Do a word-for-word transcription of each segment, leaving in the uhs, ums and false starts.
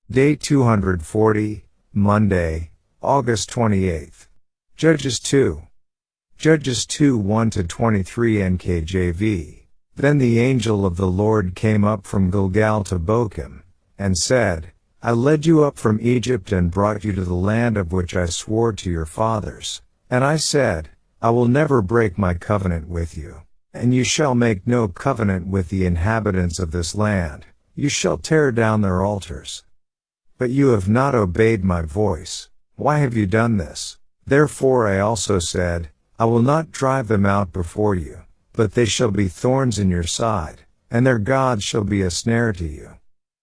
Day two hundred forty, Monday, August twenty-eighth. Judges two. Judges two one to twenty-three N K J V. Then the angel of the Lord came up from Gilgal to Bochim, and said, I led you up from Egypt and brought you to the land of which I swore to your fathers. And I said, I will never break my covenant with you. And you shall make no covenant with the inhabitants of this land. You shall tear down their altars. But you have not obeyed my voice. Why have you done this? Therefore I also said, I will not drive them out before you, but they shall be thorns in your side, and their gods shall be a snare to you.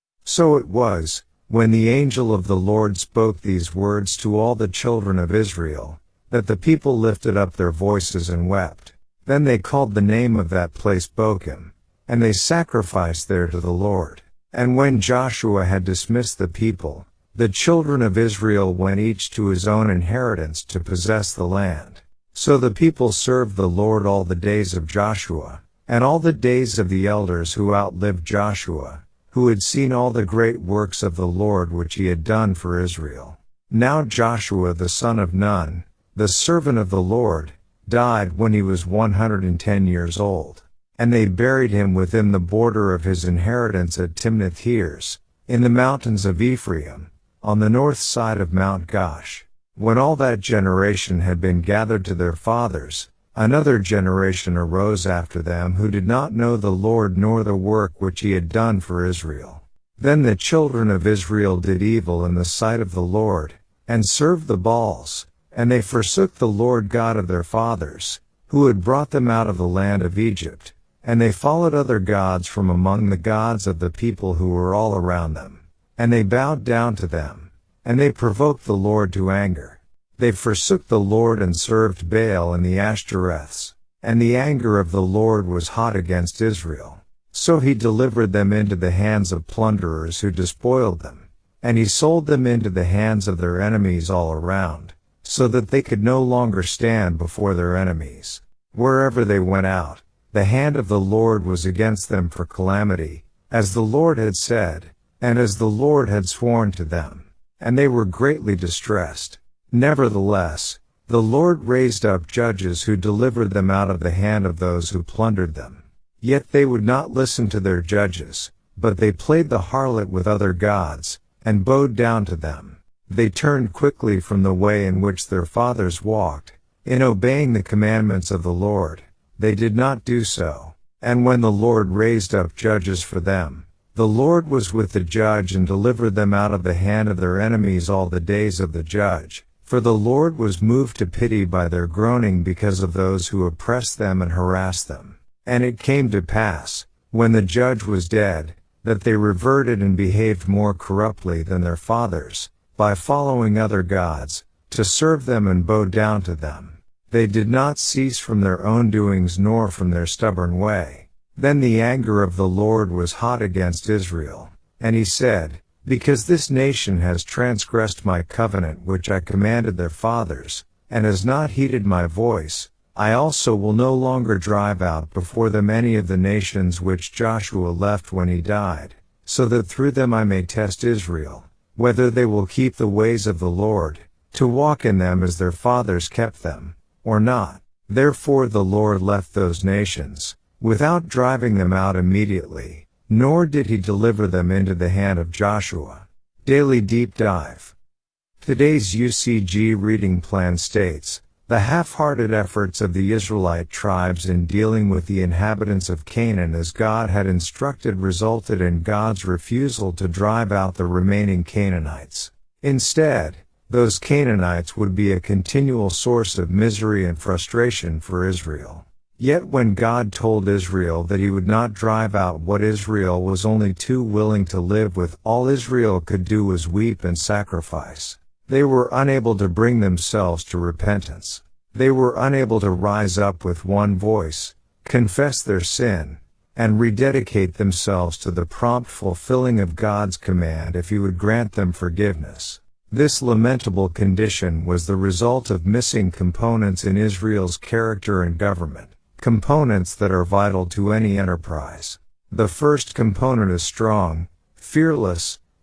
So it was, when the angel of the Lord spoke these words to all the children of Israel, that the people lifted up their voices and wept. Then they called the name of that place Bochim, and they sacrificed there to the Lord. And when Joshua had dismissed the people, the children of Israel went each to his own inheritance to possess the land. So the people served the Lord all the days of Joshua, and all the days of the elders who outlived Joshua, who had seen all the great works of the Lord which he had done for Israel. Now Joshua the son of Nun, the servant of the Lord, died when he was one hundred ten years old. And they buried him within the border of his inheritance at Timnath-Heres, in the mountains of Ephraim, on the north side of Mount Gaash. When all that generation had been gathered to their fathers, another generation arose after them who did not know the Lord nor the work which he had done for Israel. Then the children of Israel did evil in the sight of the Lord, and served the Baals, and they forsook the Lord God of their fathers, who had brought them out of the land of Egypt. And they followed other gods from among the gods of the people who were all around them. And they bowed down to them. And they provoked the Lord to anger. They forsook the Lord and served Baal and the Ashtoreths. And the anger of the Lord was hot against Israel. So he delivered them into the hands of plunderers who despoiled them. And he sold them into the hands of their enemies all around, so that they could no longer stand before their enemies. Wherever they went out, the hand of the Lord was against them for calamity, as the Lord had said, and as the Lord had sworn to them. And they were greatly distressed. Nevertheless, the Lord raised up judges who delivered them out of the hand of those who plundered them. Yet they would not listen to their judges, but they played the harlot with other gods, and bowed down to them. They turned quickly from the way in which their fathers walked, in obeying the commandments of the Lord. They did not do so. And when the Lord raised up judges for them, the Lord was with the judge and delivered them out of the hand of their enemies all the days of the judge. For the Lord was moved to pity by their groaning because of those who oppressed them and harassed them. And it came to pass, when the judge was dead, that they reverted and behaved more corruptly than their fathers, by following other gods, to serve them and bow down to them. They did not cease from their own doings nor from their stubborn way. Then the anger of the Lord was hot against Israel, and he said, Because this nation has transgressed my covenant which I commanded their fathers, and has not heeded my voice, I also will no longer drive out before them any of the nations which Joshua left when he died, so that through them I may test Israel, whether they will keep the ways of the Lord, to walk in them as their fathers kept them, or not. Therefore the Lord left those nations, without driving them out immediately, nor did he deliver them into the hand of Joshua. Daily Deep Dive. Today's U C G reading plan states, the half-hearted efforts of the Israelite tribes in dealing with the inhabitants of Canaan as God had instructed resulted in God's refusal to drive out the remaining Canaanites. Instead, those Canaanites would be a continual source of misery and frustration for Israel. Yet when God told Israel that he would not drive out what Israel was only too willing to live with, all Israel could do was weep and sacrifice. They were unable to bring themselves to repentance. They were unable to rise up with one voice, confess their sin, and rededicate themselves to the prompt fulfilling of God's command if he would grant them forgiveness. This lamentable condition was the result of missing components in Israel's character and government, components that are vital to any enterprise. The first component is strong, fearless,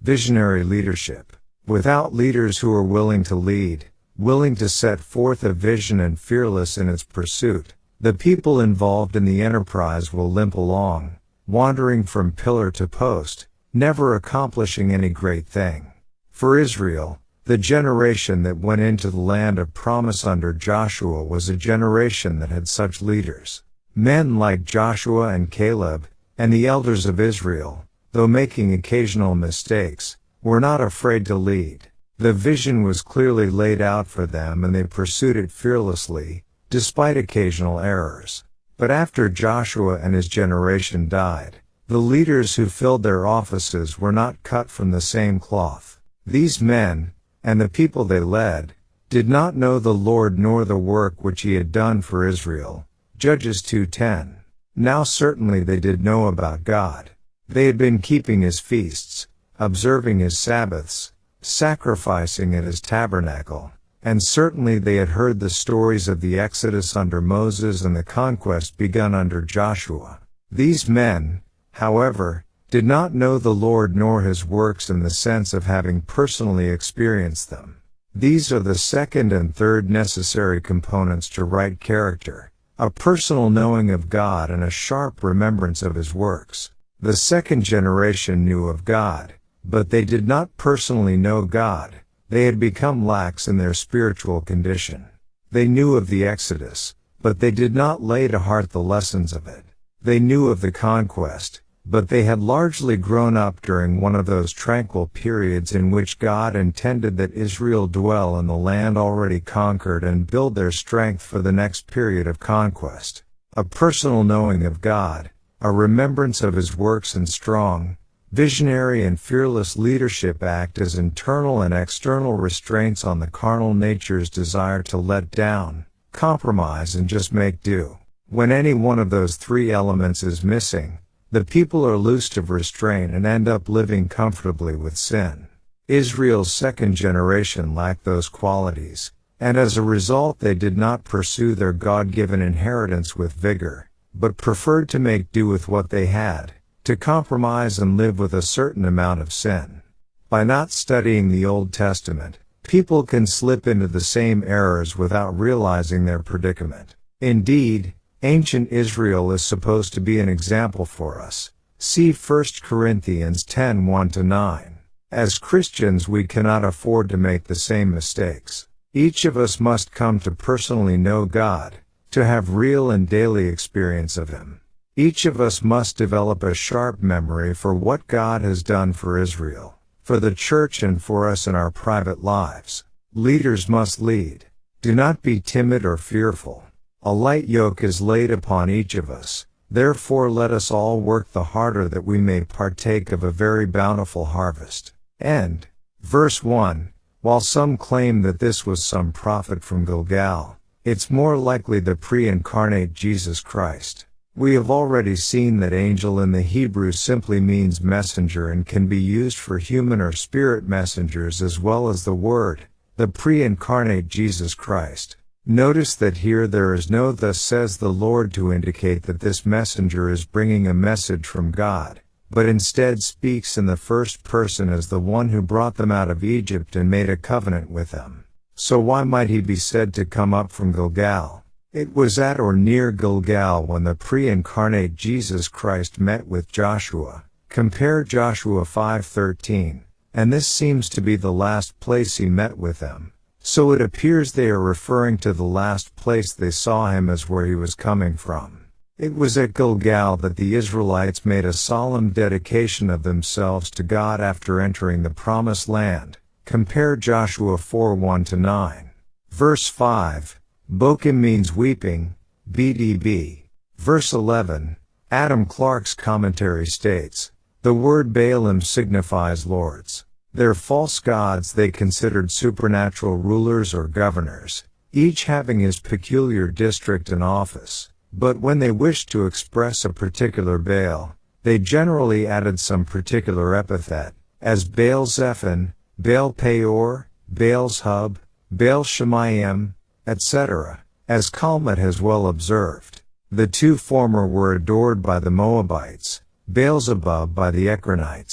Visionary leadership. Without leaders who are willing to lead, willing to set forth a vision and fearless in its pursuit, the people involved in the enterprise will limp along, wandering from pillar to post, never accomplishing any great thing. For Israel, the generation that went into the land of promise under Joshua was a generation that had such leaders. Men like Joshua and Caleb, and the elders of Israel, though making occasional mistakes, were not afraid to lead. The vision was clearly laid out for them and they pursued it fearlessly, despite occasional errors. But after Joshua and his generation died, the leaders who filled their offices were not cut from the same cloth. These men, and the people they led, did not know the Lord nor the work which he had done for Israel. Judges two ten. Now certainly they did know about God. They had been keeping his feasts, observing his Sabbaths, sacrificing at his tabernacle, and certainly they had heard the stories of the Exodus under Moses and the conquest begun under Joshua. These men, however, did not know the Lord nor his works in the sense of having personally experienced them. These are the second and third necessary components to right character, a personal knowing of God and a sharp remembrance of his works. The second generation knew of God, but they did not personally know God. They had become lax in their spiritual condition. They knew of the Exodus, but they did not lay to heart the lessons of it. They knew of the conquest, but they had largely grown up during one of those tranquil periods in which God intended that Israel dwell in the land already conquered and build their strength for the next period of conquest. A personal knowing of God, a remembrance of his works and strong, visionary and fearless leadership act as internal and external restraints on the carnal nature's desire to let down, compromise and just make do. When any one of those three elements is missing, the people are loosed of restraint and end up living comfortably with sin. Israel's second generation lacked those qualities, and as a result they did not pursue their God-given inheritance with vigor, but preferred to make do with what they had, to compromise and live with a certain amount of sin. By not studying the Old Testament, people can slip into the same errors without realizing their predicament. Indeed, ancient Israel is supposed to be an example for us. See First Corinthians ten one to nine. As Christians we cannot afford to make the same mistakes. Each of us must come to personally know God, to have real and daily experience of him. Each of us must develop a sharp memory for what God has done for Israel, for the church and for us in our private lives. Leaders must lead. Do not be timid or fearful. A light yoke is laid upon each of us, therefore let us all work the harder that we may partake of a very bountiful harvest. End. Verse one. While some claim that this was some prophet from Gilgal, it's more likely the pre-incarnate Jesus Christ. We have already seen that angel in the Hebrew simply means messenger and can be used for human or spirit messengers as well as the word, the pre-incarnate Jesus Christ. Notice that here there is no "thus says the Lord" to indicate that this messenger is bringing a message from God, but instead speaks in the first person as the one who brought them out of Egypt and made a covenant with them. So why might he be said to come up from Gilgal? It was at or near Gilgal when the pre-incarnate Jesus Christ met with Joshua. Compare Joshua five thirteen, and this seems to be the last place he met with them. So it appears they are referring to the last place they saw him as where he was coming from. It was at Gilgal that the Israelites made a solemn dedication of themselves to God after entering the Promised Land. Compare Joshua four one to nine. Verse five, Bokim means weeping, B D B. Verse eleven, Adam Clarke's commentary states, the word Baalim signifies lords. Their false gods they considered supernatural rulers or governors, each having his peculiar district and office. But when they wished to express a particular Baal, they generally added some particular epithet, as Baal Zephon, Baal Peor, Baal's Hub, Baal Shemayim, et cetera, as Kalmet has well observed. The two former were adored by the Moabites, Baalzebub by the Ekronites.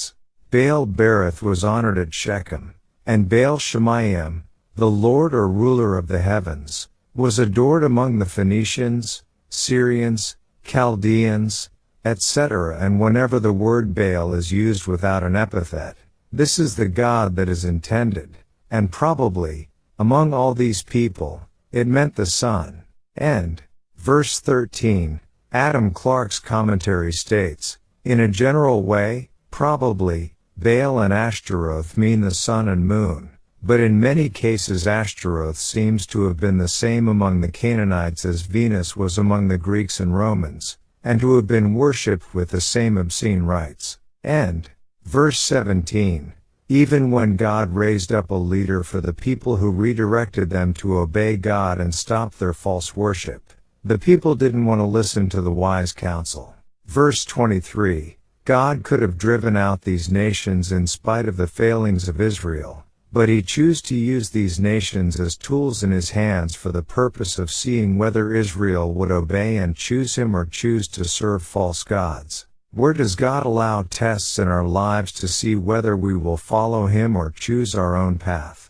Baal-berith was honored at Shechem, and Baal-shemayim, the lord or ruler of the heavens, was adored among the Phoenicians, Syrians, Chaldeans, et cetera. And whenever the word Baal is used without an epithet, this is the god that is intended, and probably, among all these people, it meant the sun. End. Verse thirteen, Adam Clarke's commentary states, in a general way, probably, Baal and Ashtaroth mean the sun and moon, but in many cases Ashtaroth seems to have been the same among the Canaanites as Venus was among the Greeks and Romans, and to have been worshipped with the same obscene rites. End. Verse seventeen, even when God raised up a leader for the people who redirected them to obey God and stop their false worship, the people didn't want to listen to the wise counsel. Verse twenty-three, God could have driven out these nations in spite of the failings of Israel, but he chose to use these nations as tools in his hands for the purpose of seeing whether Israel would obey and choose him or choose to serve false gods. Where does God allow tests in our lives to see whether we will follow him or choose our own path?